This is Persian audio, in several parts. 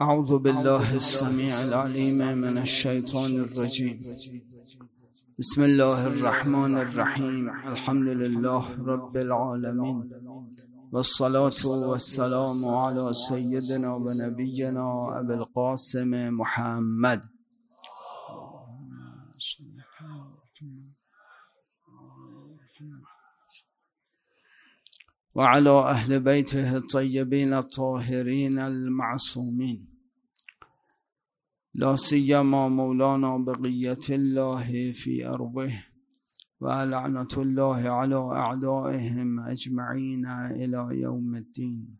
أعوذ بالله السميع العليم من الشيطان الرجيم. بسم الله الرحمن الرحيم. الحمد لله رب العالمين، والصلاة والسلام على سيدنا ونبينا أبي القاسم محمد وعلى أهل بيته الطيبين الطاهرين المعصومين، لا سيما مولانا بقية الله في أرضه، ولعنة الله على أعدائهم أجمعين إلى يوم الدين.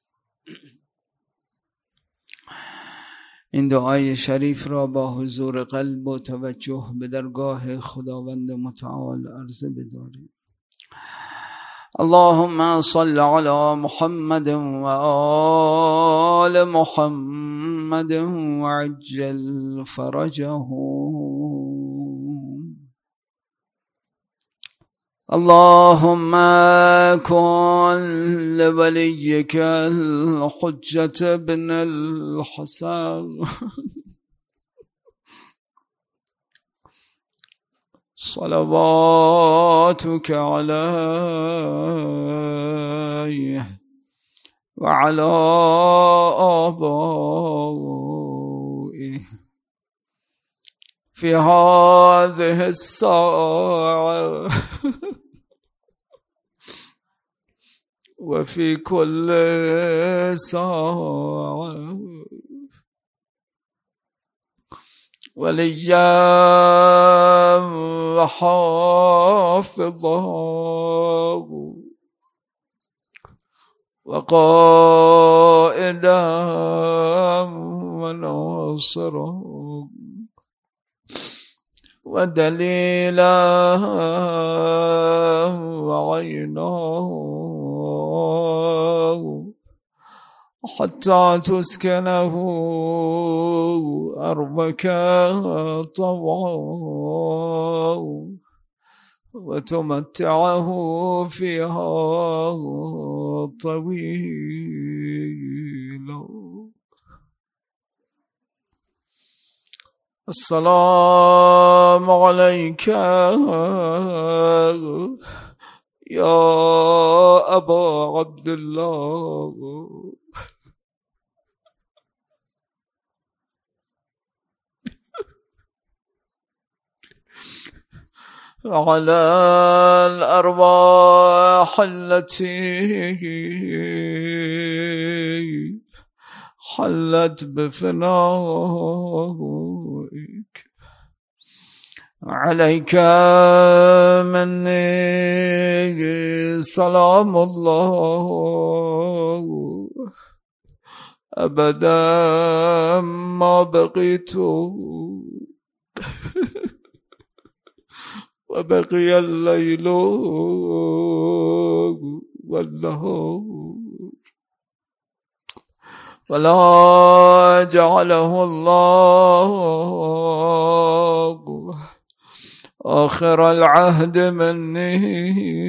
این دعای شریف را با حضور قلب و توجه به درگاه خداوند متعال عرضه بداریم. اللهم صل على محمد وآل محمد وعجل فرجهم. اللهم كن لوليك الحجة بن الحسن صلواتك عليه وعلى آبائه في هذه الساعة وفي كل ساعة، وليا وحافظا وقائدا وناصرا ودليلا وعينا، حتى تسكنه أرضك طوعا وتمتعه فيها طويلا. السلام عليك يا أبا عبد الله على الأرواح التي حلت بفنائك، عليك مني سلام الله أبدا ما بقيت وبقي الليل والنهار، ولا جعله الله آخر العهد مني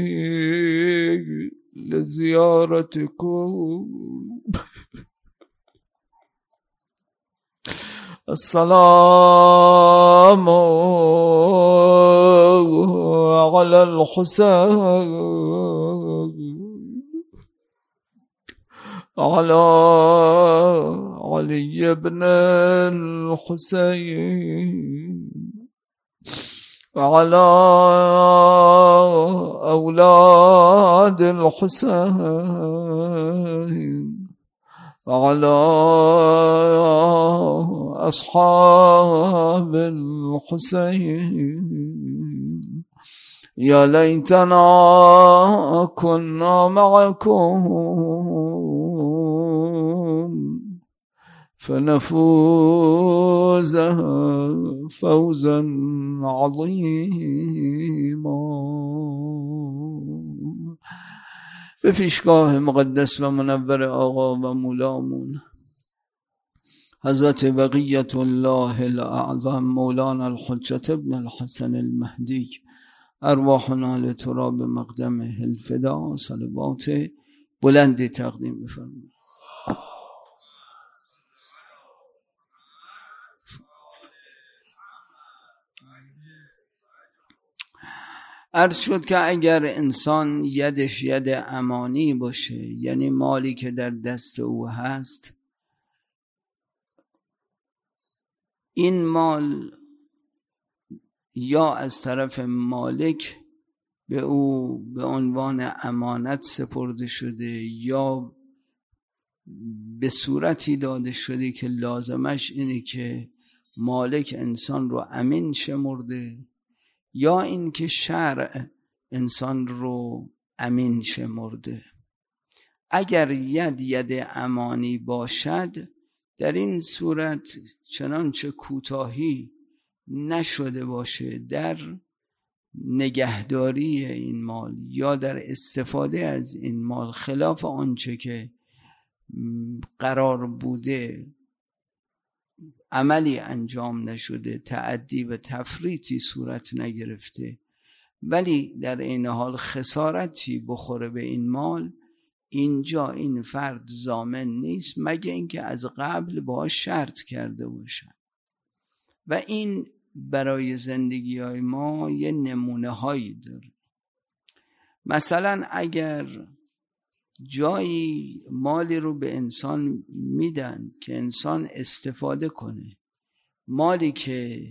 لزيارتكم. السلام على الحسين على علي بن الحسين وعلى أولاد الحسين وعلى أصحاب الحسين. يا ليتنا كنا معكم فنفوز فوزا عظيما. به پیشگاه مقدس و منور آقا و مولامون حضرت بقیت الله الاعظم مولانا الحجة ابن الحسن المهدی، ارواحنا لتراب مقدمه الفدا، صلوات بلندی تقدیم بفرمایید. عرض شد که اگر انسان یدش ید امانی باشه، یعنی مالی که در دست او هست، این مال یا از طرف مالک به او به عنوان امانت سپرده شده یا به صورتی داده شده که لازمش اینه که مالک انسان رو امین شمرده، یا اینکه شرع انسان رو امین شمرده. اگر ید امانی باشد، در این صورت چنانچه کوتاهی نشده باشه در نگهداری این مال یا در استفاده از این مال، خلاف آنچه که قرار بوده عملی انجام نشده، تعدی و تفریطی صورت نگرفته، ولی در این حال خسارتی بخوره به این مال، اینجا این فرد ضامن نیست مگه اینکه از قبل باهاش شرط کرده باشن. و این برای زندگی های ما یه نمونه هایی داره. مثلا اگر جایی مالی رو به انسان میدن که انسان استفاده کنه، مالی که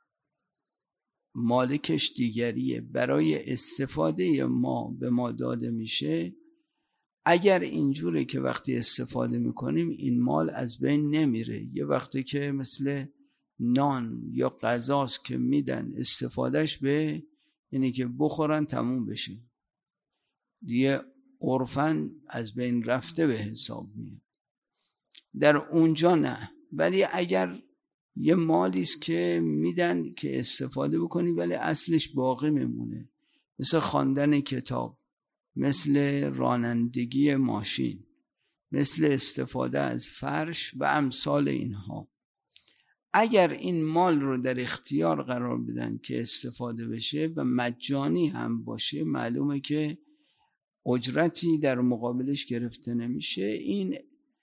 مالکش دیگریه، برای استفاده ما به ما داده میشه، اگر اینجوره که وقتی استفاده میکنیم این مال از بین نمیره، یه وقتی که مثل نان یا غذاست که میدن استفادهش به اینه که بخورن تموم بشه، دیگه عرفاً از بین رفته به حساب میاد. در اونجا نه. ولی اگر یه مالیست که میدن که استفاده بکنی ولی اصلش باقی میمونه، مثل خواندن کتاب، مثل رانندگی ماشین، مثل استفاده از فرش و امثال اینها، اگر این مال رو در اختیار قرار بدن که استفاده بشه و مجانی هم باشه، معلومه که اجرتی در مقابلش گرفته نمیشه. این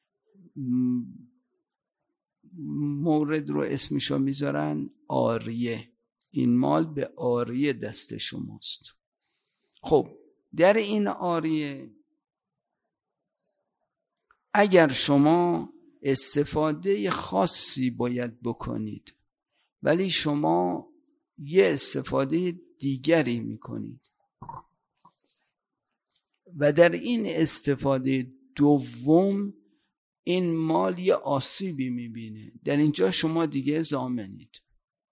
مورد رو اسمشو میذارن عاریه، این مال به عاریه دست شماست. خب در این عاریه اگر شما استفاده خاصی باید بکنید ولی شما یه استفاده دیگری میکنید و در این استفاده دوم این مال یه آسیبی میبینه، در اینجا شما دیگه ضامنید.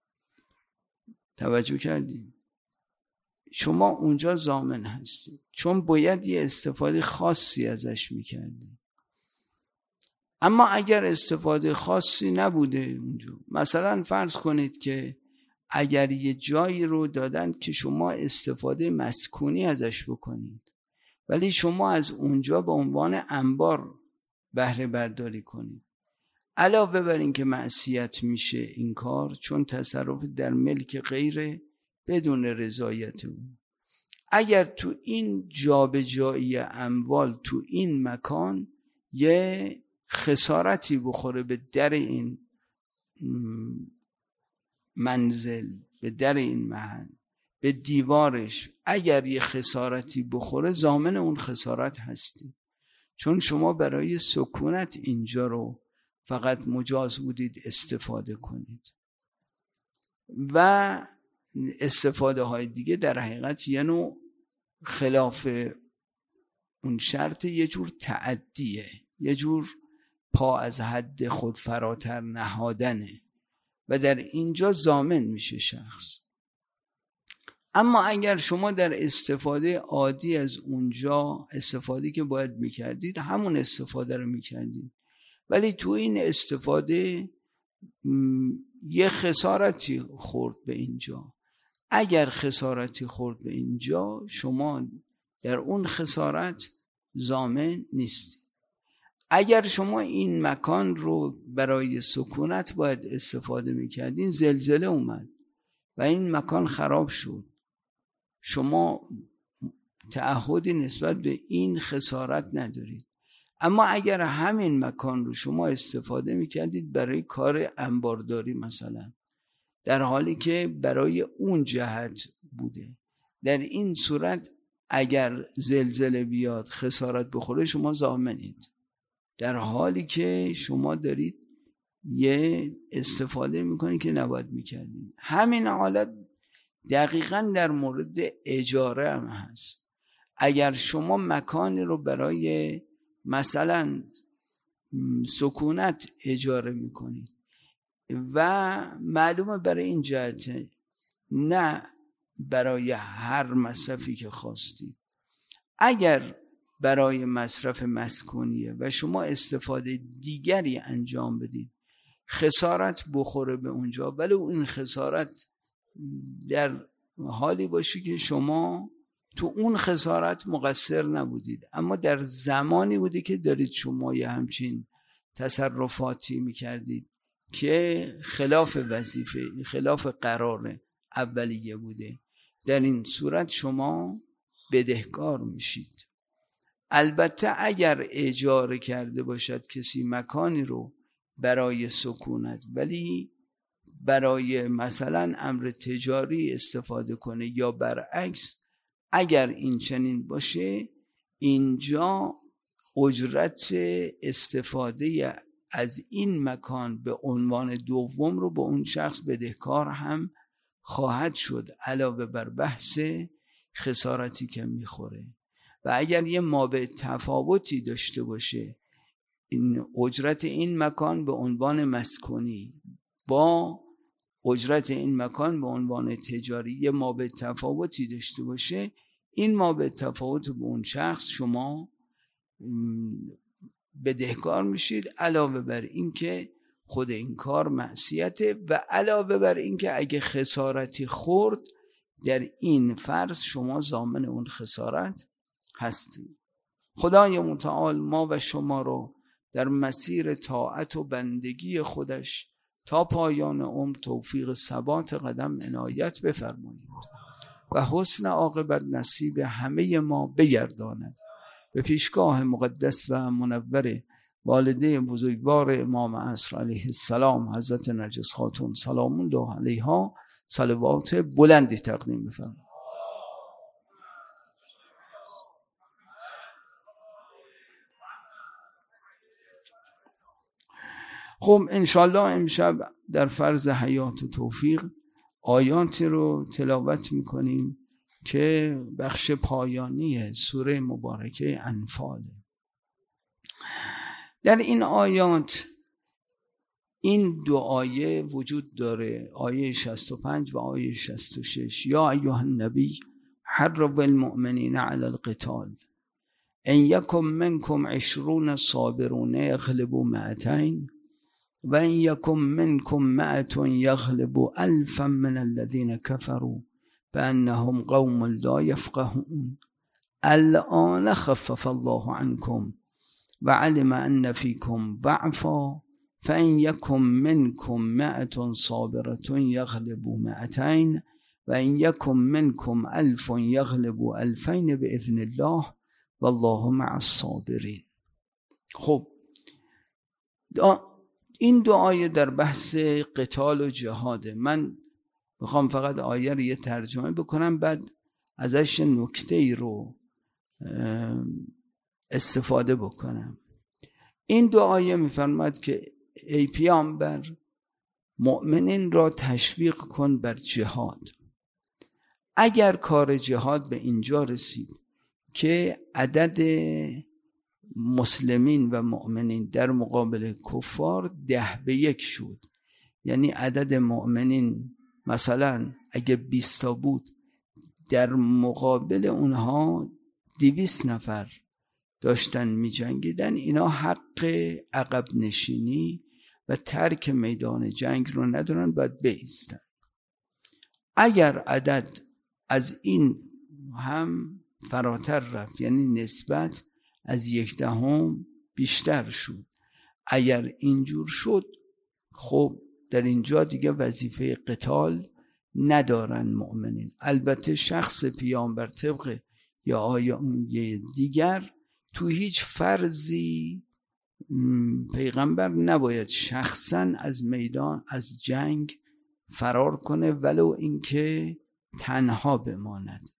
توجه کردید؟ شما اونجا ضامن هستید چون باید یه استفاده خاصی ازش میکردید. اما اگر استفاده خاصی نبوده اونجا، مثلا فرض کنید که اگر یه جایی رو دادن که شما استفاده مسکونی ازش بکنید ولی شما از اونجا به عنوان انبار بهره برداری کنید، علاوه بر این که معصیت میشه این کار چون تصرف در ملک غیره بدون رضایت اون. اگر تو این جابجایی اموال تو این مکان یه خسارتی بخوره به در این منزل، به در این محل، به دیوارش، اگر یه خسارتی بخوره ضامن اون خسارت هستی، چون شما برای سکونت اینجا رو فقط مجاز بودید استفاده کنید. و استفاده های دیگه در حقیقت یه نوع خلاف اون شرط، یه جور تعدیه، یه جور پا از حد خود فراتر نهادنه و در اینجا ضامن میشه شخص. اما اگر شما در استفاده عادی از اونجا استفاده که باید میکردید همون استفاده رو میکردید ولی تو این استفاده یه خسارتی خورد به اینجا، اگر خسارتی خورد به اینجا شما در اون خسارت ضامن نیستید. اگر شما این مکان رو برای سکونت باید استفاده میکردین، زلزله اومد و این مکان خراب شد، شما تعهدی نسبت به این خسارت ندارید. اما اگر همین مکان رو شما استفاده میکردید برای کار انبارداری مثلا، در حالی که برای اون جهت بوده، در این صورت اگر زلزله بیاد خسارت بخوره شما ضامنید، در حالی که شما دارید یه استفاده میکنید که نباید میکردید. همین حالت دقیقاً در مورد اجاره هم هست. اگر شما مکانی رو برای مثلا سکونت اجاره میکنید و معلومه برای این جهته نه برای هر مصرفی که خواستید، اگر برای مصرف مسکونیه و شما استفاده دیگری انجام بدید خسارت بخوره به اونجا، ولی این خسارت در حالی باشه که شما تو اون خسارت مقصر نبودید، اما در زمانی بوده که دارید شما یه همچین تصرفاتی میکردید که خلاف وظیفه، خلاف قرار اولیه بوده، در این صورت شما بدهکار میشید. البته اگر اجاره کرده باشد کسی مکانی رو برای سکونت ولی برای مثلا امر تجاری استفاده کنه یا برعکس، اگر این چنین باشه اینجا اجرت استفاده از این مکان به عنوان دوم رو به اون شخص بدهکار هم خواهد شد، علاوه بر بحث خسارتی که میخوره. و اگر یه مابع تفاوتی داشته باشه این اجرت این مکان به عنوان مسکونی با اجرت این مکان به عنوان تجاری یه مابع تفاوتی داشته باشه، این مابع تفاوت به اون شخص شما بدهکار میشید، علاوه بر این که خود این کار معصیته و علاوه بر این که اگه خسارتی خورد در این فرض شما ضامن اون خسارت هستید. خدای متعال ما و شما رو در مسیر طاعت و بندگی خودش تا پایان عمر توفیق ثبات قدم عنایت بفرمایید و حسن عاقبت نصیب همه ما بگرداند. به پیشگاه مقدس و منور والده بزرگوار امام عصر علیه السلام حضرت نرگس خاتون سلام الله علیها صلوات بلندی تقدیم بفرمایید. خب انشالله امشب در فرض حیات و توفیق آیاتی رو تلاوت میکنیم که بخش پایانی سوره مبارکه انفال. در این آیات این دو آیه وجود داره، آیه 65 و آیه 66. یا ایها النبی حرض المؤمنین علی القتال ان یکن منکم 20 صابرون یغلبوا 200 و ان یکن منکم 100 یغلبوا 1000 من الذین کفروا بانهم قوم لا یفقهون الآن خفف الله عنكم وعلم ان فيكم ضعفا فإن يكن منكم 100 صابرة يغلبوا 200 وإن يكن منكم 1000 يغلبوا 2000 بإذن الله والله مع الصابرين. خب این دو آیه در بحث قتال و جهاده. من بخوام فقط آیه رو یه ترجمه بکنم بعد ازش نکته ای رو استفاده بکنم. این دو آیه میفرماید که ای پیامبر مؤمنین را تشویق کن بر جهاد. اگر کار جهاد به اینجا رسید که عدد مسلمین و مؤمنین در مقابل کفار 10-1 شد، یعنی عدد مؤمنین مثلا اگه 20 تا بود در مقابل اونها 200 نفر داشتن می جنگیدن، اینا حق عقب نشینی و ترک میدان جنگ رو ندارن، باید بایستن. اگر عدد از این هم فراتر رفت، یعنی نسبت از 1/10 بیشتر شد، اگر اینجور شد خب در اینجا دیگه وظیفه قتال ندارن مؤمنین. البته شخص پیامبر طبق یا آیه دیگر تو هیچ فرضی پیغمبر نباید شخصا از میدان از جنگ فرار کنه ولو اینکه تنها بماند.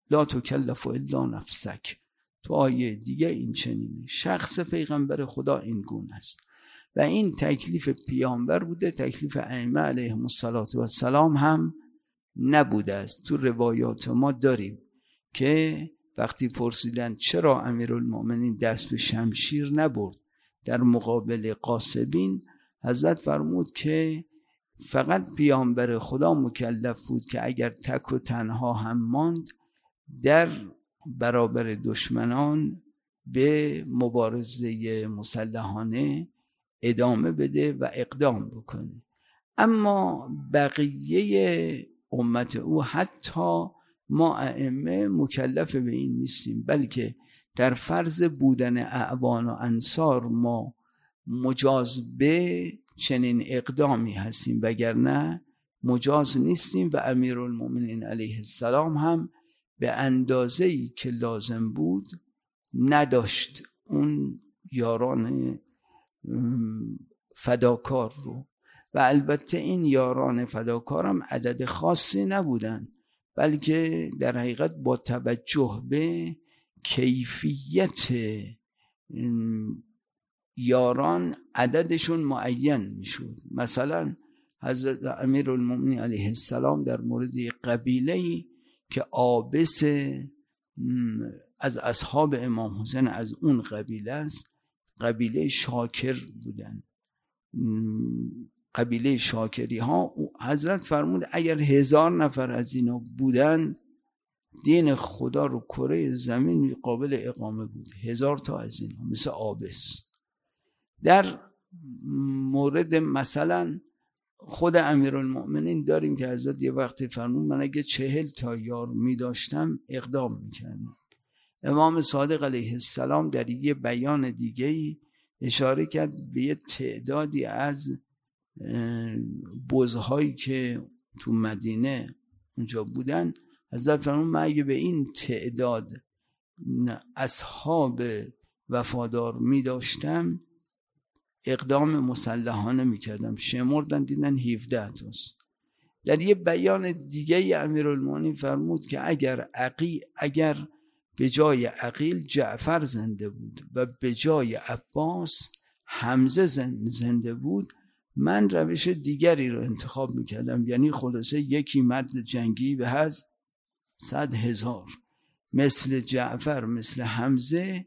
لا تکلف الا نفسک. تو آیه دیگه این چنینه. شخص پیغمبر خدا این گونه است و این تکلیف پیامبر بوده، تکلیف ائمه علیهم السلام هم نبوده است. تو روایات ما داریم که وقتی پرسیدن چرا امیرالمؤمنین دست به شمشیر نبرد در مقابل غاصبین، حضرت فرمود که فقط پیامبر خدا مکلف بود که اگر تک و تنها هم ماند در برابر دشمنان به مبارزه مسلحانه ادامه بده و اقدام بکنه. اما بقیه امت او، حتی ما ائمه، مکلف به این نیستیم، بلکه در فرض بودن اعوان و انصار ما مجاز به چنین اقدامی هستیم، وگرنه مجاز نیستیم. و امیرالمؤمنین علیه السلام هم به اندازه‌ای که لازم بود نداشت اون یاران فداکار رو. و البته این یاران فداکار هم عدد خاصی نبودن، بلکه در حقیقت با توجه به کیفیت یاران عددشون معین میشد. مثلا حضرت امیرالمؤمنین علیه السلام در مورد قبیله‌ای که عابس از اصحاب امام حسین از اون قبیله است، قبیله شاکر بودن، قبیله شاکری ها، حضرت فرمود اگر 1000 نفر از اینا بودن دین خدا رو کره زمین قابل اقامه بود. 1000 تا از اینا مثل عابس. در مورد مثلا خود امیرالمؤمنین داریم که حضرت یه وقتی فرمود من اگه 40 تا یار می داشتم اقدام میکردم. امام صادق علیه السلام در یه بیان دیگه اشاره کرد به یه تعدادی از بزهایی که تو مدینه اونجا بودن. حضرت فرمود من اگه به این تعداد اصحاب وفادار می داشتم اقدام مسلحانه می کردم. شمردن دیدن 17 تاست. در یه بیان دیگه امیرالمؤمنین فرمود که اگر به جای عقیل جعفر زنده بود و به جای عباس حمزه زنده بود من روش دیگری رو انتخاب میکردم، یعنی خلاصه یکی مرد جنگی به از 100,000 مثل جعفر مثل حمزه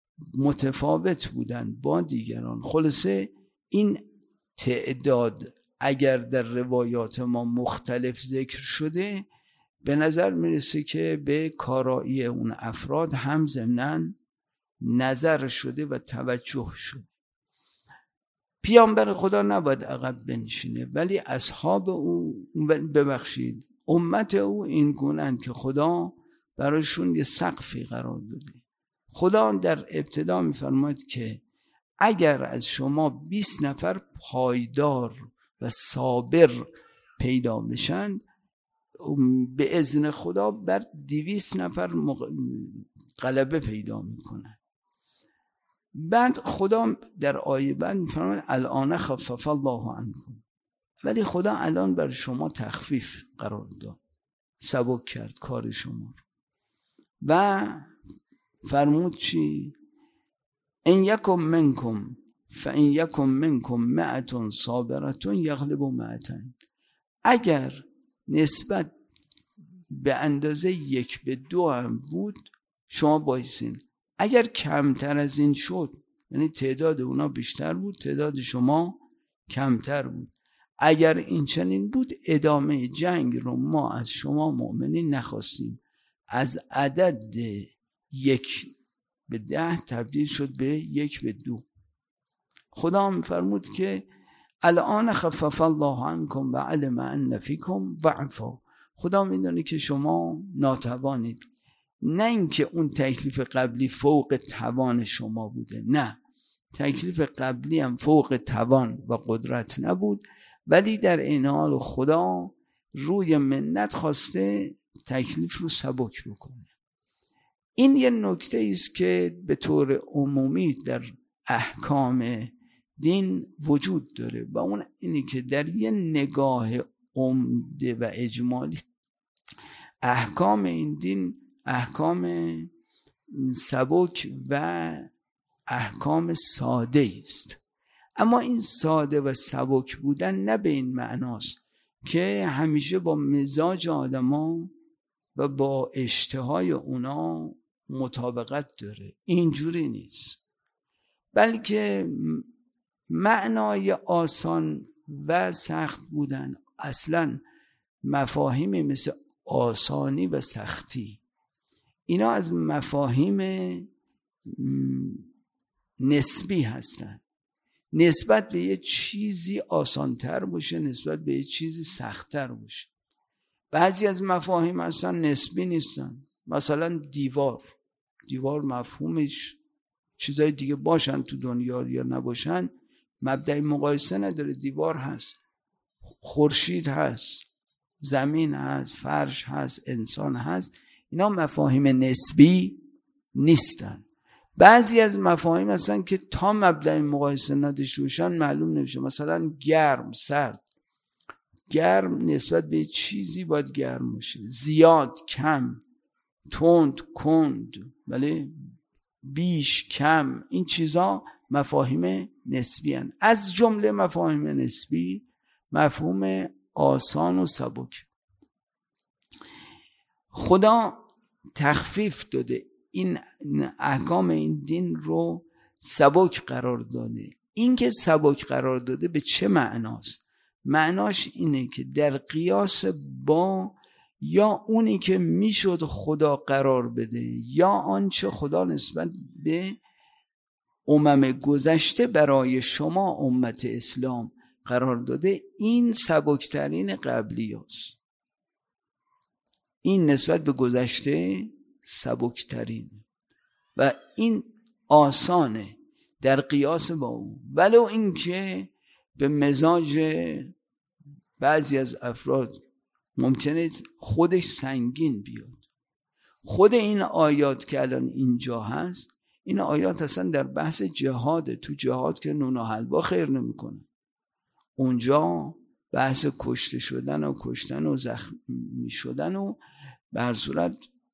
متفاوت بودن با دیگران. خلاصه این تعداد اگر در روایات ما مختلف ذکر شده به نظر میرسه که به کارایی اون افراد هم ضمناً نظر شده و توجه شده. پیامبر خدا نباید عقب بنشینه، ولی اصحاب او امت او این گونه‌اند که خدا براشون یه سقفی قرار داده. خدا در ابتدا میفرماید که اگر از شما 20 نفر پایدار و صابر پیدا بشن به اذن خدا بر 200 نفر غلبه پیدا میکنن. بعد خدا در آیه بعد میفرماید الان خفف الله عنکم، ولی خدا الان بر شما تخفیف قرار داد، سبک کرد کار شما و فرمود چی؟ ان یکم منکم فان یکم منکم 100 صابره یغلب 100. اگر نسبت به اندازه 1:2 هم بود شما بایسین. اگر کمتر از این شد یعنی تعداد اونا بیشتر بود تعداد شما کمتر بود. اگر این چنین بود ادامه جنگ رو ما از شما مؤمنین نخواستیم. از عدد 1:10 تبدیل شد به 1:2. خدا هم فرمود که الان خفف الله عنکم و علم ان فیکم ضعفا. خدا میدونه که شما ناتوانید، نه اینکه اون تکلیف قبلی فوق توان شما بوده، نه، تکلیف قبلی هم فوق توان و قدرت نبود، ولی در این حال خدا روی منت خواسته تکلیف رو سبک بکنه. این یه نکته است که به طور عمومی در احکام دین وجود داره و اون اینی که در یه نگاه عمده و اجمالی احکام این دین احکام سبک و احکام ساده است. اما این ساده و سبک بودن نه به این معناست که همیشه با مزاج آدما و با اشتهای اونا مطابقت داره. اینجوری نیست، بلکه معنای آسان و سخت بودن اصلا مفاهیم مثل آسانی و سختی، اینا از مفاهیم نسبی هستن. نسبت به یه چیزی آسانتر باشه، نسبت به یه چیزی سختتر باشه. بعضی از مفاهیم اصلا نسبی نیستن. مثلا دیوار مفهومش چیزای دیگه باشن تو دنیا یا نباشن مبدأ مقایسه نداره. دیوار هست، خورشید هست، زمین هست، فرش هست، انسان هست. اینا مفاهیم نسبی نیستن. بعضی از مفاهیم هستن که تا مبدأ مقایسه نداشته باشن معلوم نمیشه. مثلا گرم، سرد. گرم نسبت به چیزی باید گرم باشه، زیاد، کم، تند، کند، ولی بیش، کم، این چیزا مفاهیم نسبی هستند. از جمله مفاهیم نسبی مفهوم آسان و سبک. خدا تخفیف داده، این احکام این دین رو سبک قرار داده. این که سبک قرار داده به چه معناست؟ معناش اینه که در قیاس با یا اونی که میشد خدا قرار بده یا آنچه خدا نسبت به امم گذشته برای شما امت اسلام قرار داده، این سبکترین قبلی هست. این نسبت به گذشته سبکترین و این آسانه در قیاس با اون، ولو اینکه به مزاج بعضی از افراد ممکنه خودش سنگین بیاد. خود این آیات که الان اینجا هست، این آیات اصلا در بحث جهاده. تو جهاد که نون و حلوا خیر نمیکنه. اونجا بحث کشته شدن و کشتن و زخمی شدن و به هر صورت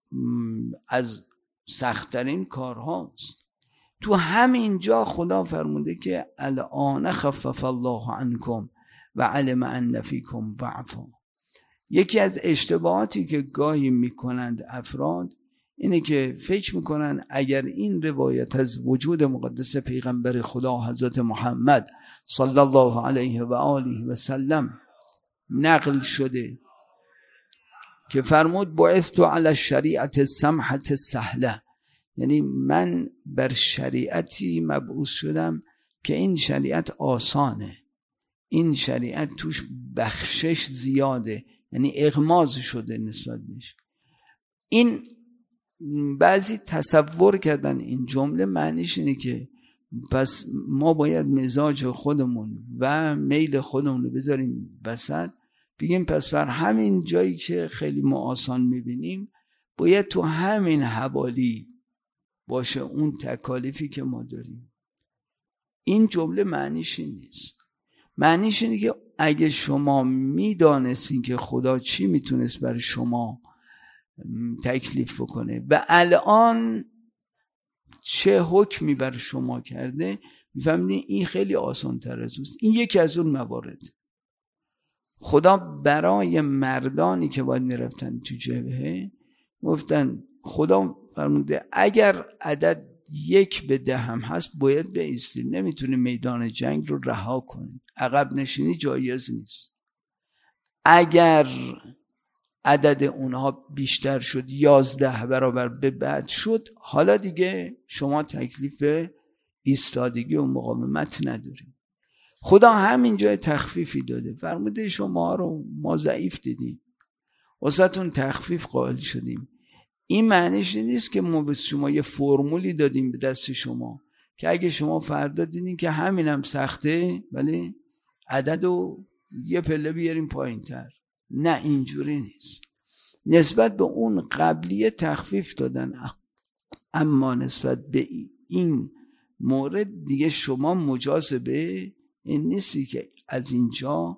از سخت‌ترین کارهاست. تو همین جا خدا فرموده که الان خفف الله عنکم و علم ان فیکم ضعفا. یکی از اشتباهاتی که گاهی میکنند افراد اینه که فکر میکنن اگر این روایت از وجود مقدس پیغمبر خدا حضرت محمد صلی الله علیه و آله و سلم نقل شده که فرمود بعثت علی الشریعة السمحة السهلة، یعنی من بر شریعتی مبعوث شدم که این شریعت آسانه، این شریعت توش بخشش زیاده، یعنی اغماض شده نسبت بهش. این بعضی تصور کردن این جمله معنیش اینه که پس ما باید مزاج خودمون و میل خودمون رو بذاریم وسط، بگیم پس بر همین جایی که خیلی ما آسان میبینیم باید تو همین حوالی باشه اون تکالیفی که ما داریم. این جمله معنیش این نیست. معنیش اینه که اگه شما میدانستین که خدا چی میتونست برای شما تکلیف بکنه و الان چه حکمی برای شما کرده، میفهمید این خیلی آسان تر از اوست. این یکی از اون موارد. خدا برای مردانی که باید میرفتن تو جبهه گفتن، خدا فرموده اگر عدد 1 به 10 هم هست باید بایستید، نمیتونی میدان جنگ رو رها کنید، عقب نشینی جایز نیست. اگر عدد اونها بیشتر شد 11 برابر به بعد شد، حالا دیگه شما تکلیف ایستادگی و مقاومت ندارید. خدا همین جای تخفیفی داده، فرموده شما رو ما ضعیف دیدیم واسهتون تخفیف قائل شدیم. این معنیش نیست که ما به شما یه فرمولی دادیم به دست شما که اگه شما فردا دیدین که همین هم سخته ولی عدد رو یه پله بیاریم پایین تر. نه، اینجوری نیست. نسبت به اون قبلیه تخفیف دادن، اما نسبت به این مورد دیگه شما مجاز به این نیستی که از اینجا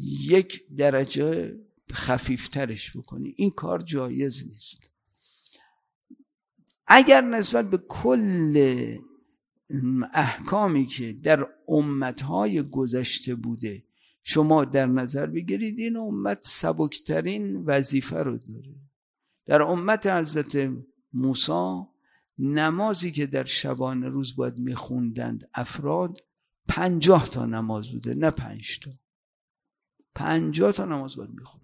1 درجه خفیفترش بکنی. این کار جایز نیست. اگر نسبت به کل احکامی که در امتهای گذشته بوده شما در نظر بگیرید، این امت سبکترین وظیفه رو داره. در امت حضرت موسی نمازی که در شبانه روز باید میخوندند افراد 50 تا نماز بوده، نه 5 تا. 50 تا نماز باید میخوند.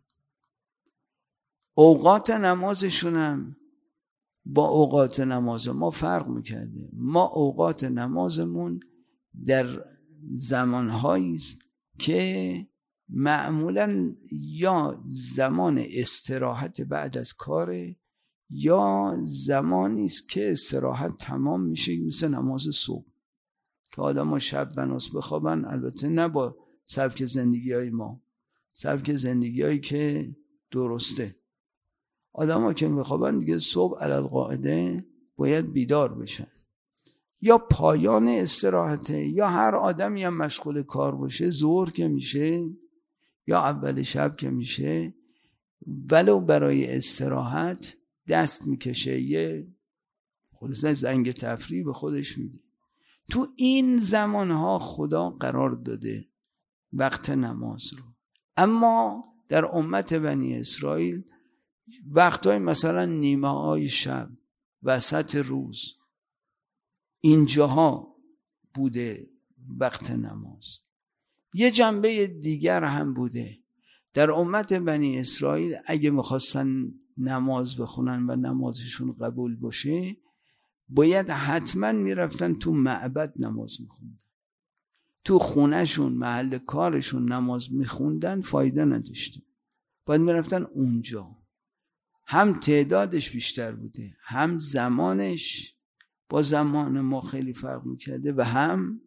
اوقات نمازشون هم با اوقات نماز ما فرق میکرده. ما اوقات نمازمون در زمانهایی است که معمولا یا زمان استراحت بعد از کاره یا زمانی است که استراحت تمام میشه، مثل نماز صبح که آدم ها شب بناس بخوابن. البته نه با سبک زندگی های ما، سبک زندگی هایی که درسته. آدم ها که بخوابن دیگه صبح علالقاعده باید بیدار بشن، یا پایان استراحته، یا هر آدمی هم مشغول کار باشه ظهر که میشه یا اول شب که میشه ولو برای استراحت دست میکشه، یه خلاصه زنگ تفریح به خودش میده. تو این زمانها خدا قرار داده وقت نماز رو. اما در امت بنی اسرائیل وقتهای مثلا نیمه های شب، وسط روز، اینجاها بوده وقت نماز. یه جنبه دیگر هم بوده در امت بنی اسرائیل، اگه میخواستن نماز بخونن و نمازشون قبول باشه باید حتما میرفتن تو معبد نماز میخوندن. تو خونهشون، محل کارشون نماز میخوندن فایده نداشته، باید میرفتن اونجا. هم تعدادش بیشتر بوده، هم زمانش با زمان ما خیلی فرق میکرده و هم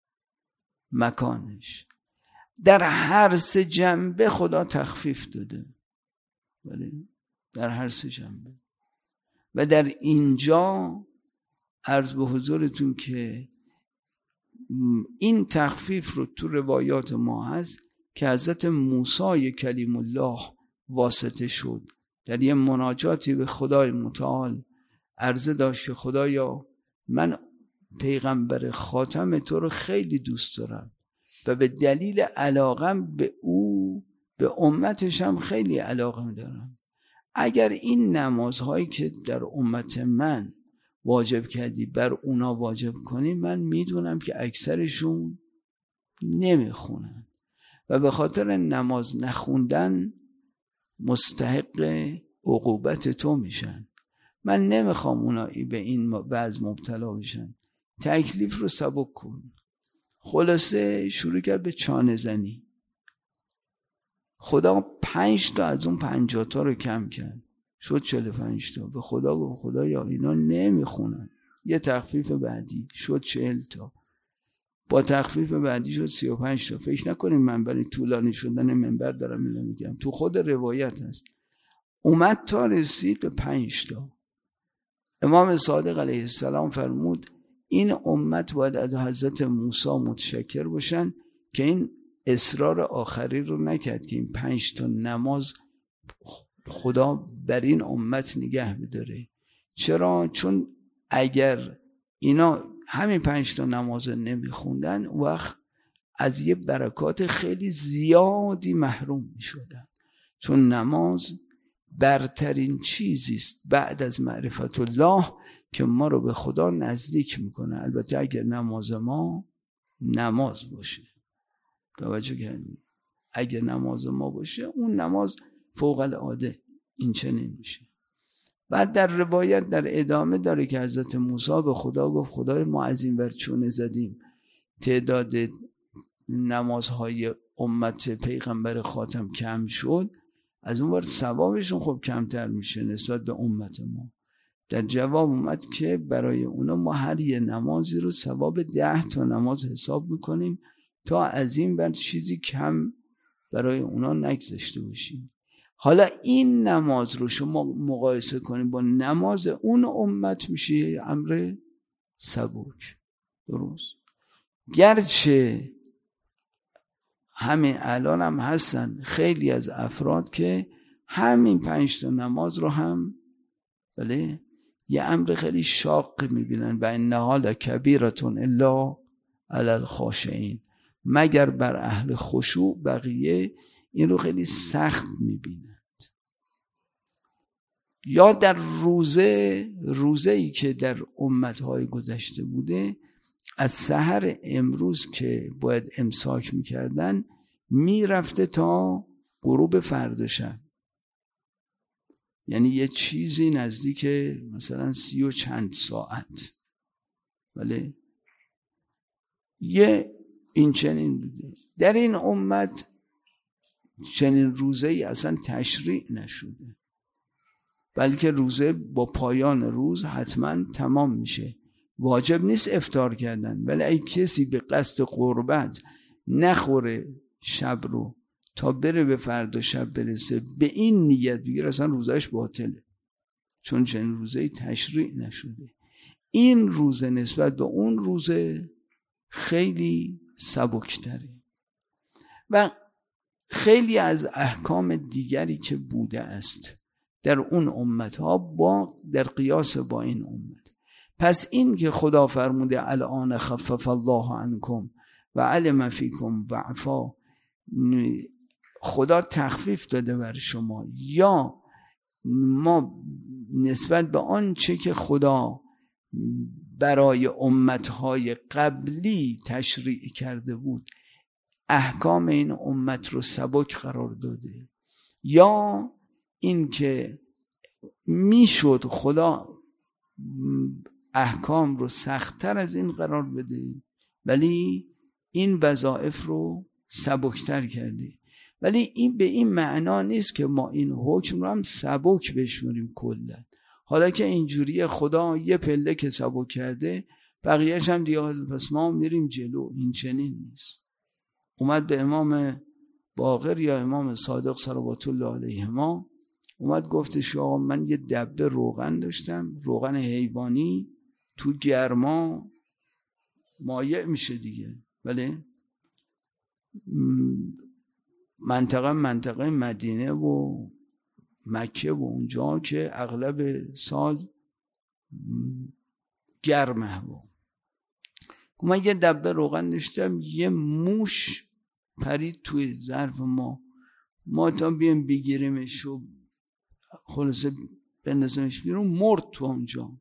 مکانش. در هر سه جنبه خدا تخفیف داده، ولی در هر سه جنبه. و در اینجا عرض به حضورتون که این تخفیف رو تو روایات ما هست که حضرت موسی کلیم الله واسطه شد، در یه مناجاتی به خدای متعال عرضه داشت که خدایا من پیغمبر خاتم تو رو خیلی دوست دارم و به دلیل علاقم به او، به امتش هم خیلی علاقه دارم. اگر این نمازهایی که در امت من واجب کردی بر اونا واجب کنی، من میدونم که اکثرشون نمیخونن و به خاطر نماز نخوندن مستحق عقوبت تو میشن. من نمیخوام اونا به این وضع مبتلا بشن، تکلیف رو سبک کن. خلاصه شروع کرد به چانه زنی. خدا 5 تا از اون 50 تا رو کم کرد، شد 45 تا. به خدا گفت خدایا اینا نمیخونن. یه تخفیف بعدی شد 40 تا، با تخفیف بعدی شد 35 تا. فکر نکنیم من برای طولانی شدن منبر دارم اینو میگم، تو خود روایت هست. اومد تا رسید به 5 تا. امام صادق علیه السلام فرمود این امت باید از حضرت موسی متشکر باشن که این اصرار آخری رو نکرد که این 5 تا نماز خدا بر این امت نگه بداره. چرا؟ چون اگر اینا همین 5 تا نماز نمیخوندن وقت از یه برکات خیلی زیادی محروم میشدن، چون نماز برترین چیزیست بعد از معرفت الله که ما رو به خدا نزدیک میکنه. البته اگر نماز ما نماز باشه، توجه کردید، اگر نماز ما باشه اون نماز فوق العاده این چنین میشه. بعد در روایت در ادامه داره که حضرت موسی به خدا گفت خدای ما از این ور چونه زدیم تعداد نمازهای امت پیغمبر خاتم کم شد، از اون ور ثوابشون خب کمتر میشه نسبت به امت ما. در جواب اومد که برای اونا ما هر یه نمازی رو ثواب 10 تا نماز حساب میکنیم تا از این ور چیزی کم برای اونا نگذاشته باشیم. حالا این نماز رو شما مقایسه کنیم با نماز اون امت، میشه امر سبک. درست؟ گرچه همین الان هم هستن خیلی از افراد که همین 5 تا نماز رو هم بله یه امر خیلی شاق میبینن. و انها لکبیرة الا علی الخاشعین، مگر بر اهل خشوع بقیه این رو خیلی سخت میبینند. یا در روزه‌ای که در امتهای گذشته بوده، از سحر امروز که باید امساک میکردن میرفته تا غروب فردا شب، یعنی یه چیزی نزدیک مثلا 30 و چند ساعت. ولی یه این چنین بوده. در این امت چنین روزه‌ای اصلا تشریع نشده، بلکه روزه با پایان روز حتما تمام میشه. واجب نیست افطار کردن، ولی اگه کسی به قصد قربت نخوره شب رو تا بره به فردا شب برسه، به این نیت بگیر، اصلا روزش باطله، چون چنین روزه‌ای تشریع نشده. این روزه نسبت به اون روزه خیلی سبکتره. و خیلی از احکام دیگری که بوده است در اون امتها در قیاس با این امت. پس این که خدا فرموده الان خفف الله عنکم و علم فیکم ضعفا، خدا تخفیف داده بر شما، یا ما نسبت به آنچه که خدا برای امتهای قبلی تشریع کرده بود احکام این امت رو سبک قرار داده، یا این که میشد خدا احکام رو سخت‌تر از این قرار بده ولی این وظایف رو سبکتر کرده. ولی این به این معنا نیست که ما این حکم رو هم سبک بشماریم کلا. حالا که اینجوریه، خدا یه پله که سبک کرده بقیه‌اش هم دیگه پس ما میریم جلو. این چنین نیست. اومد به امام باقر یا امام صادق صلوات الله علیهما، اومد گفتش آقا من یه دبه روغن داشتم، روغن حیوانی، تو گرما مایع میشه دیگه، ولی منطقه مدینه و مکه و اونجا که اغلب سال گرمه و من یه دبه روغن داشتم، یه موش پرید توی ظرف ما تا بیم بگیریمش و خلاصه بندازمش بیرون، مرد تو اونجا.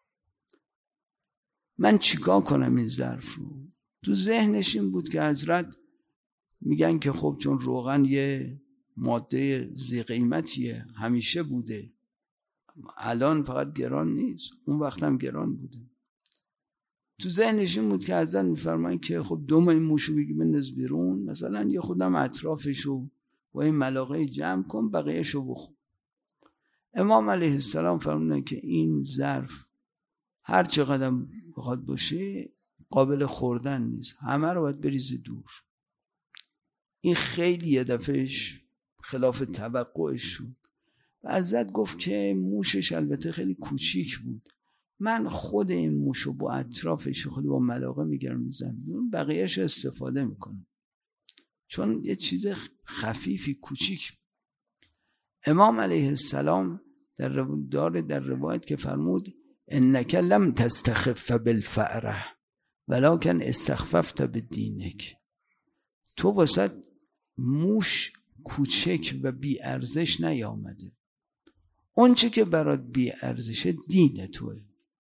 من چیکار کنم این ظرف رو؟ تو ذهنش این بود که حضرت میگن که خب چون روغن یه ماده ذی قیمتیه، همیشه بوده، الان فقط گران نیست، اون وقت هم گران بوده. تو ذهنش این بود که حضرت میفرماین که خب دوم این موشو بگی بنداز بیرون، مثلا یه خودم اطرافشو با این ملاقه جمع کن، بقیهشو بخور. امام علیه السلام فرمودن که این ظرف هر چقدر بخواد باشه قابل خوردن نیست، همه رو باید بریزی دور. این خیلی یه دفعهش خلاف توقعش شد و حضرت گفت که موشش البته خیلی کوچیک بود، من خود این موشو با اطرافش خود با ملاقه میگرم میزنم، بقیهش استفاده میکنم، چون یه چیز خفیفی کوچیک. امام علیه السلام در روایت که فرمود انک لم تستخف بالفأره ولکن استخففت بدینک، تو واسه موش کوچک و بی ارزش نیامده، اون چی که برات بی ارزشه دین توه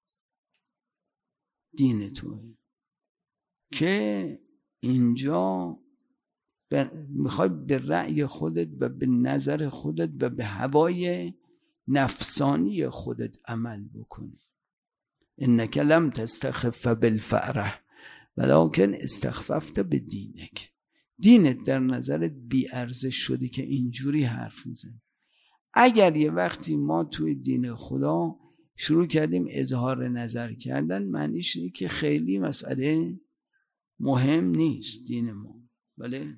که اینجا میخوای به رأی خودت و به نظر خودت و به هوای نفسانی خودت عمل بکنی. انک لم تستخف بالفأره ولکن استخففت بدینک، دینت در نظرت بی ارزش شدی که اینجوری حرف میزنی. اگر یه وقتی ما توی دین خدا شروع کردیم اظهار نظر کردن، معنیش اینه که خیلی مسئله مهم نیست دین ما، ولی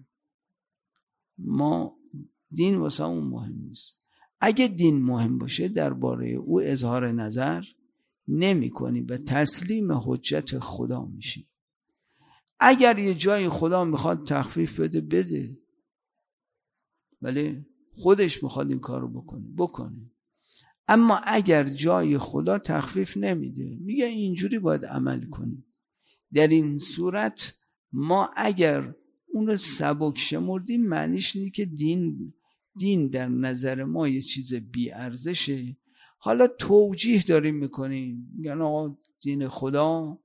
ما دین واسه اون مهم نیست. اگه دین مهم باشه درباره او اظهار نظر نمی کنی و تسلیم حجت خدا میشی. اگر یه جای خدا میخواد تخفیف بده، ولی خودش میخواد این کار رو بکنه. اما اگر جای خدا تخفیف نمیده، میگه اینجوری باید عمل کنی. در این صورت ما اگر اون رو سبک شمردیم معنیش اینه که دین در نظر ما یه چیز بی ارزشه. حالا توجیه داریم میکنیم، میگن آقا دین خدا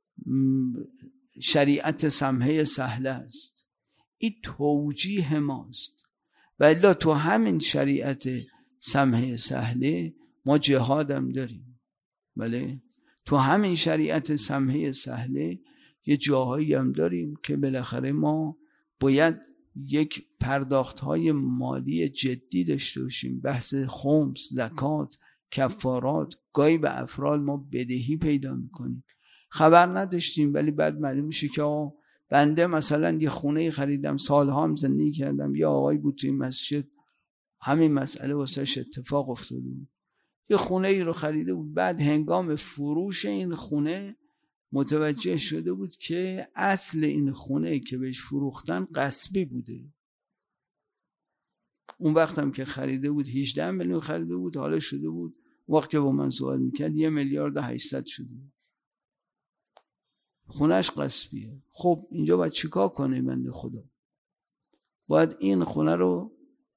شریعت سمحه سهله است. این توجیه ماست. ولی تو همین شریعت سمحه سهله ما جهاد هم داریم. بله، تو همین شریعت سمحه سهله یه جاهایی هم داریم که بالاخره ما باید یک پرداخت‌های مالی جدی داشته باشیم. بحث خمس، زکات، کفارات، گاهی به افراد ما بدهی پیدا میکنیم، خبر نداشتیم، ولی بعد معلوم میشه که بنده مثلا یه خونه خریدم، سالها هم زندگی کردم، یه آقای بود توی مسجد همین مسئله واسش اتفاق افتاده بود، یه خونه ای رو خریده بود، بعد هنگام فروش این خونه متوجه شده بود که اصل این خونه که بهش فروختن غصبی بوده. اون وقت هم که خریده بود 18 میلیون خریده بود، حالا شده بود وقت که با من سوال میکرد 1,800,000 شده. خونهش غصبیه. خب اینجا باید چیکار کنه بنده خدا؟ باید این خونه رو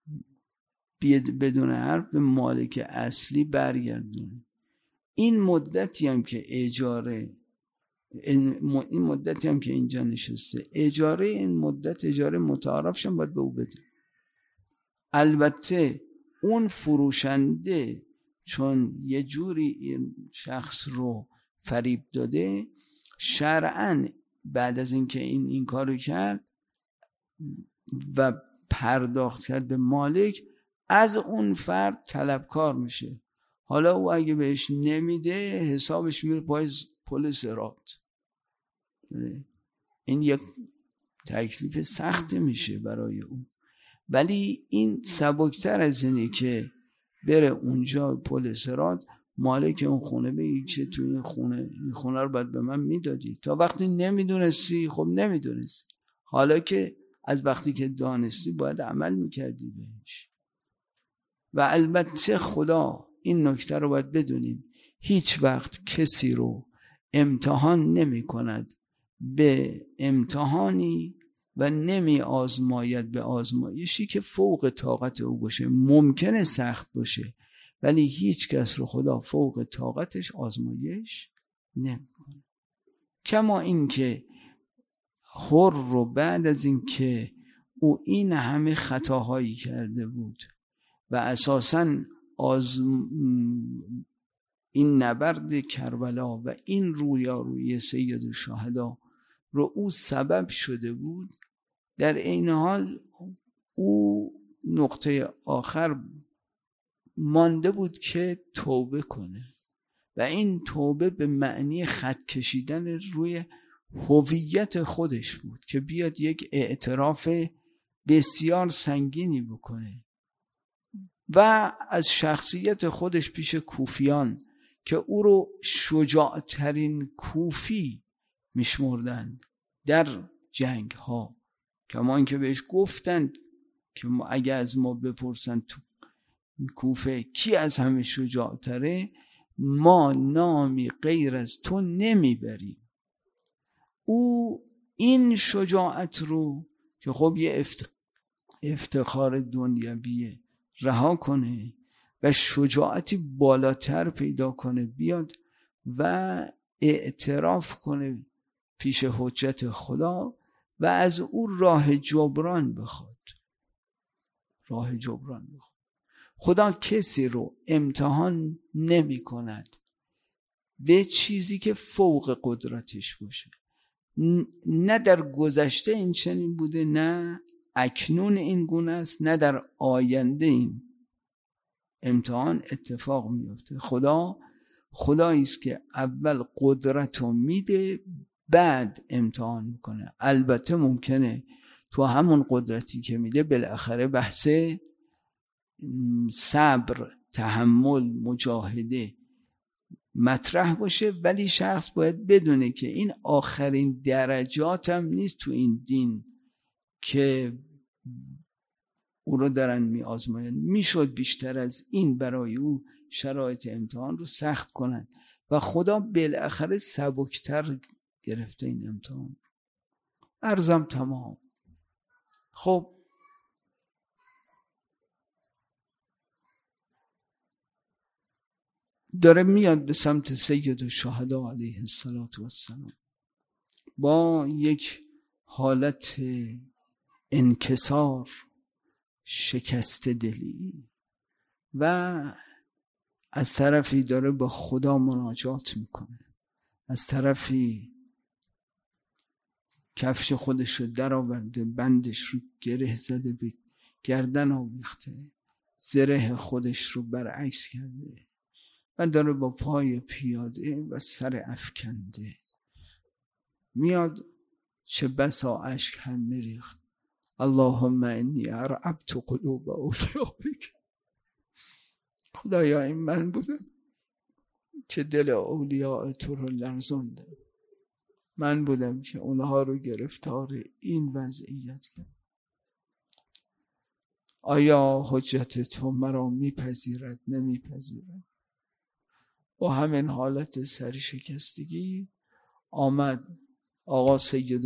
بدون حرف به مالک اصلی برگردونه. این مدتی هم که اجاره، این مدتی هم که اینجا نشسته، اجاره این مدت اجاره متعارفشم باید به او بده. البته اون فروشنده چون یه جوری این شخص رو فریب داده، شرعاً بعد از اینکه این کارو کرد و پرداخت کرد به مالک، از اون فرد طلبکار میشه. حالا او اگه بهش نمیده حسابش میره پای پل صراط. این یک تکلیف سخت میشه برای اون. ولی این سبکتر از اینه که بره اونجا پل صراط مالک اون خونه بگی که تو این خونه رو باید به من میدادی. تا وقتی نمیدونستی، خب نمیدونستی، حالا که از وقتی که دانستی باید عمل میکردی بهش. و البته خدا، این نکته رو باید بدونیم، هیچ وقت کسی رو امتحان نمی کند به امتحانی و نمی آزماید به آزمایشی که فوق طاقت او باشه. ممکنه سخت باشه ولی هیچ کس رو خدا فوق طاقتش آزمایش نمی کنه. کما اینکه حر رو بعد از اینکه او این همه خطاهایی کرده بود و اساساً این نبرد کربلا و این رویارویی سید الشهدا رو او سبب شده بود، در این حال او نقطه آخر مانده بود که توبه کنه و این توبه به معنی خط کشیدن روی هویت خودش بود که بیاد یک اعتراف بسیار سنگینی بکنه و از شخصیت خودش پیش کوفیان که او رو شجاعترین کوفی میشمردند در جنگ ها، کما اینکه بهش گفتند که اگه از ما بپرسن تو کوفه کی از همه شجاعتره، ما نامی غیر از تو نمیبریم. او این شجاعت رو که خب یه افتخار دنیویه رها کنه و شجاعتی بالاتر پیدا کنه، بیاد و اعتراف کنه پیش حجت خدا و از او راه جبران بخواد. راه جبران بخواد. خدا کسی رو امتحان نمی کند به چیزی که فوق قدرتش باشه. نه در گذشته این چنین بوده، نه اکنون این گونه است، نه در آینده این امتحان اتفاق میفته. خدا خدایی است که اول قدرت رو میده بعد امتحان میکنه. البته ممکنه تو همون قدرتی که میده بالاخره بحث صبر، تحمل، مجاهده مطرح باشه، ولی شخص باید بدونه که این آخرین درجات هم نیست تو این دین که او رو دارن می آزماین. میشد بیشتر از این برای او شرایط امتحان رو سخت کنن و خدا بالاخره سبکتر گرفته این امتحان. عرضم تمام. خب داره میاد به سمت سید الشهدا علیه السلام با یک حالت انکسار، شکست دلی، و از طرفی داره با خدا مناجات میکنه، از طرفی کفش خودش رو در آورده، بندش رو گره زده، به گردن آویخته، زره خودش رو برعکس کرده و داره با پای پیاده و سر افکنده میاد. چه بسا اشک هم میریخت. اللهم انی ارعبت قلوب اولیائک. خدایا این من بودم که دل اولیاء تو رو لرزوندم، من بودم که اونها رو گرفتار این وضعیت کرد. آیا حجت تو مرا میپذیرد؟ نمیپذیرد. با همین حالت سرشکستگی آمد آقا سید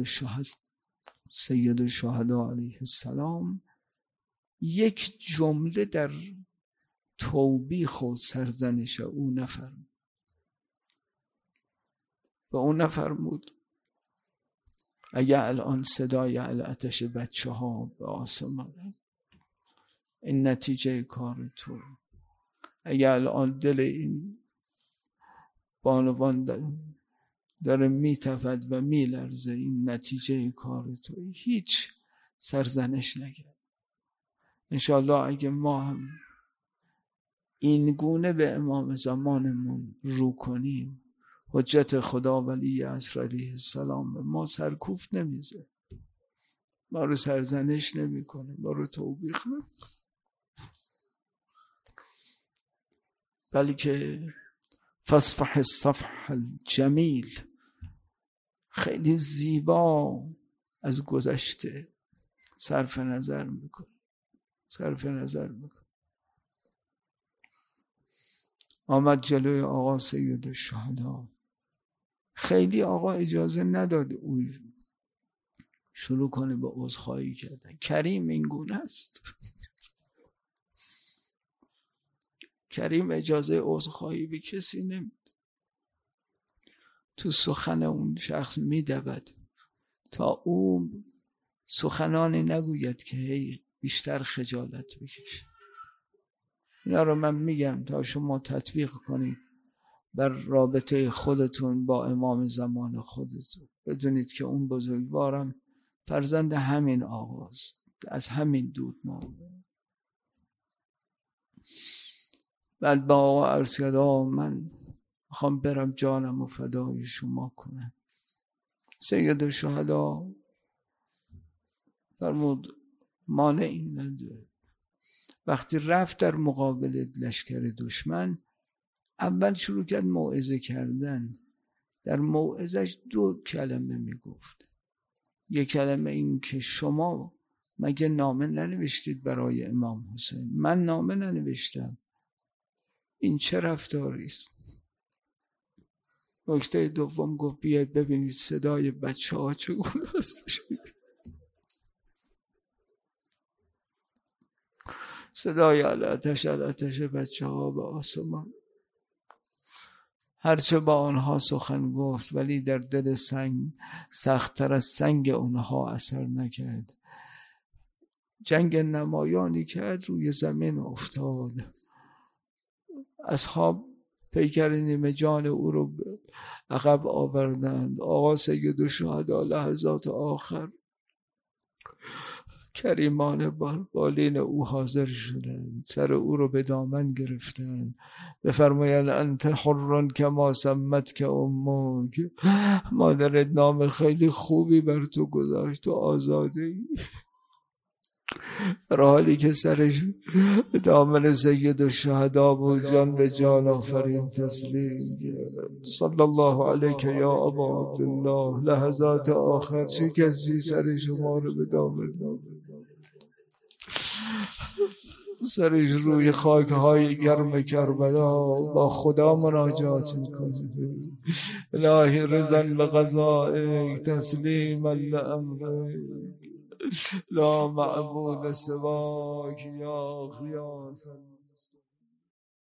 الشهدا علیه السلام یک جمله در توبیخ و سرزنش او نفرمود. و اون نفرمود اگه الان صدای العطش بچه ها به آسمان، این نتیجه کار تو. اگه الان دل این بانوان داره میتفد و میلرزه، این نتیجه کار تو. هیچ سرزنش نکرد. انشالله اگه ما هم این گونه به امام زمانمون رو کنیم، حجت خدا ولی عصر علیه السلام ما سرکوفت نمیزه، ما رو سرزنش نمیکنه، ما رو توبیخ نمیکنه، بلکه فاصفح الصفح الجمیل، خیلی زیبا از گذشته صرف نظر میکنه. آمد جلوی آقا سید الشهدا. خیلی آقا اجازه نداد او شروع کنه به عذرخواهی کردن. کریم این گونه است. کریم اجازه عذرخواهی به کسی نمیده. تو سخن اون شخص میدود تا او سخنانی نگوید که هی بیشتر خجالت بکشه. اینا رو من میگم تا شما تطبیق کنید بر رابطه خودتون با امام زمان خودتون. بدونید که اون بزرگوارم فرزند همین آقاست، از همین دود ما. بعد با آقا عرض کرد من میخوام برم جانم و فدای شما کنم. سید الشهدا فرمود مانعی نداره. وقتی رفت در مقابل لشکر دشمن، اول شروع کرد موعظه کردن. در موعظش 2 کلمه میگفت. 1 کلمه این که شما مگه نامه ننوشتید برای امام حسین؟ من نامه ننوشتم. این چه رفتاری است؟ نکته دوم گفت بیاید ببینید صدای بچه ها چگونه هستش. صدای العطش بچه ها به آسمان. هرچه با آنها سخن گفت ولی در دل سنگ سخت‌تر از سنگ آنها اثر نکرد. جنگ نمایانی کرد، روی زمین افتاد. اصحاب پیکر نیمه جان او رو عقب آوردند. آقا سید الشهدا لحظات آخر کریمان بالین او حاضر شدند، سر او رو به دامن گرفتند. بفرمایند انت حر کما سمتک امک، مادرت نام خیلی خوبی بر تو گذاشت، تو آزاده ای. در حالی که سرش به دامن سید الشهدا بود، جان به جان آفرین تسلیم. صلی الله علیک یا ابا عبدالله. لحظات آخر چه کسی سر شما رو به دامن سرش روی خاک های گرم کربلا با خدا مناجات میکنه. الهی رضا بقضائک تسلیما لامرک لا معبود سواک یا غیاث